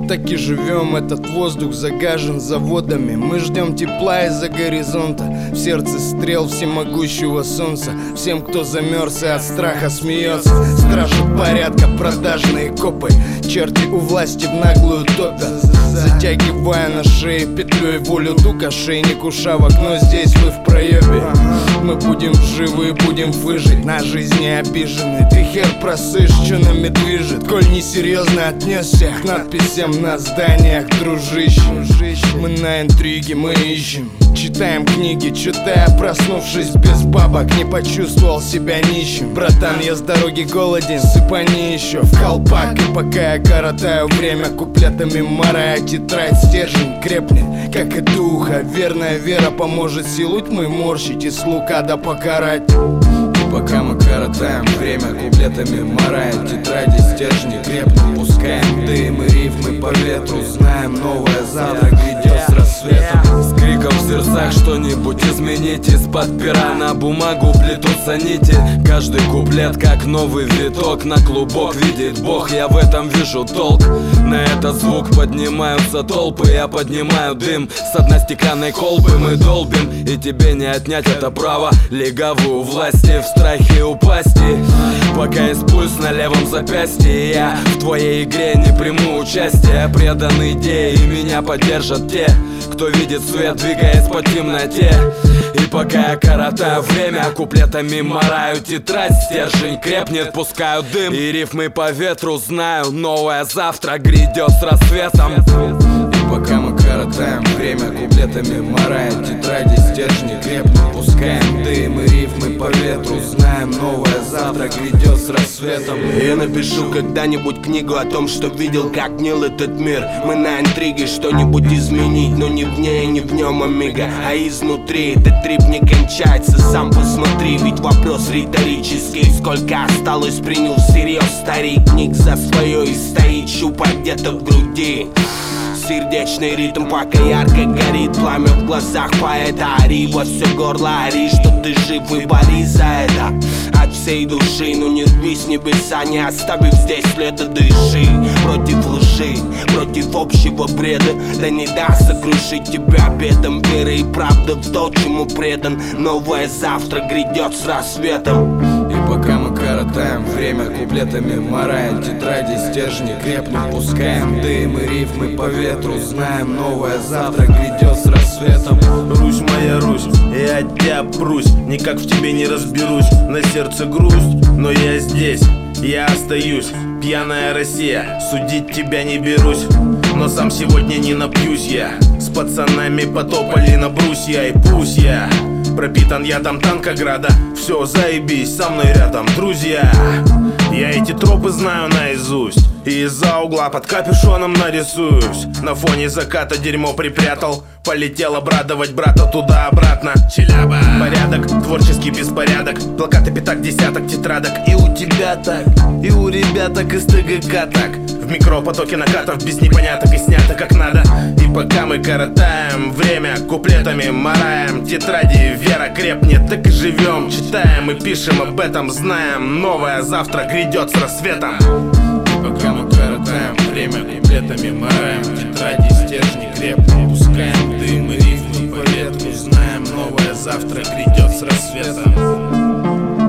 так и живем. Этот воздух загажен заводами. Мы ждем тепла из-за горизонта. В сердце стрел всемогущего солнца. Всем, кто замерз и от страха смеется. Стражи порядка, продажные копы. Черти у власти в наглую топят, затягивая на шее петлю и волю дуг. Ошейник ушавок, но здесь вы в проебе. Мы будем живы, будем выжить. На жизни обижены. Ты хер просышь, что нами движет. Коль несерьезно отнесся к надписям на зданиях, дружище. Мы на интриге, мы ищем. Читаем книги, читая, проснувшись без бабок, не почувствовал себя нищим. Братан, я с дороги голоден, сыпани еще в колпак. И пока я коротаю время куплетами марая, тетрадь стержень крепнет, как и духа. Верная вера поможет силу тьмы морщить и слуг ада покарать. И пока мы коротаем время куплетами мараем, тетради стержни крепнут, пускаем дым и рифмы по ветру. Знаем, новое завтра грядет с рассветом. С криком в сердцах что-нибудь изменить. Из-под пера на бумагу плетутся нити. Каждый куплет как новый виток. На клубок видит Бог, я в этом вижу толк. На этот звук поднимаются толпы. Я поднимаю дым с одной стеклянной колбы. Мы долбим, и тебе не отнять это право. Легавую власти в страхе упасть. Пока есть пульс на левом запястье, я в твоей игре не приму участие. Предан идее, и меня поддержат те, кто видит свет, двигаясь по темноте. И пока я коротаю время куплетами мараю, тетрадь стержень крепнет, пускаю дым и рифмы по ветру. Знаю, новое завтра грядет с рассветом. И пока мы коротаем время куплетами мараем, тетради стержни крепнут, пускаем дым и рифмы по ветру. Знаем, новое завтра грядет с рассветом. Я напишу когда-нибудь книгу о том, что видел, как гнил этот мир. Мы на интриге что-нибудь изменить, но не в ней, не в нем омега, а изнутри. Этот трип не кончается, сам посмотри, ведь вопрос риторический. Сколько осталось, принял всерьез старик, книг за свое и стоит щупа где-то в груди. Сердечный ритм пока ярко горит, пламя в глазах поэта. Ори во все горло, ори, что ты жив, и борись за это от всей души. Ну не рви с небеса, не оставив здесь следа, дыши. Против лжи, против общего бреда, да не даст сокрушить тебя бедом. Веры и правда в то, чему предан. Новое завтра грядет с рассветом. И пока мы коротаем время куплетами мараем, тетради стержни крепнут, пускаем дым и рифмы по ветру. Знаем, новое завтра грядет с рассветом. Русь моя Русь, я от тебя прусь, никак в тебе не разберусь. На сердце грусть, но я здесь, я остаюсь. Пьяная Россия, судить тебя не берусь, но сам сегодня не напьюсь я. С пацанами потопали на брусья, и пусть я пропитан ядом Танкограда. Все, заебись, со мной рядом друзья. Я эти тропы знаю наизусть, и из-за угла под капюшоном нарисуюсь. На фоне заката дерьмо припрятал, полетел обрадовать брата туда-обратно. Челяба, порядок, творческий беспорядок, плакаты пятак, десяток тетрадок. И у тебя так, и у ребяток из ТГК так. В микропотоке накатов без непоняток и снято как надо. И пока мы коротаем время куплетами мараем, тетради вера крепнет, так и живем. Читаем и пишем об этом, знаем, новое завтра грядет с рассветом. Пока мы коротаем время куплетами мараем, тетради стержни крепнут, пускаем дым и рифмы по ветру. Знаем, новое завтра грядет с рассветом.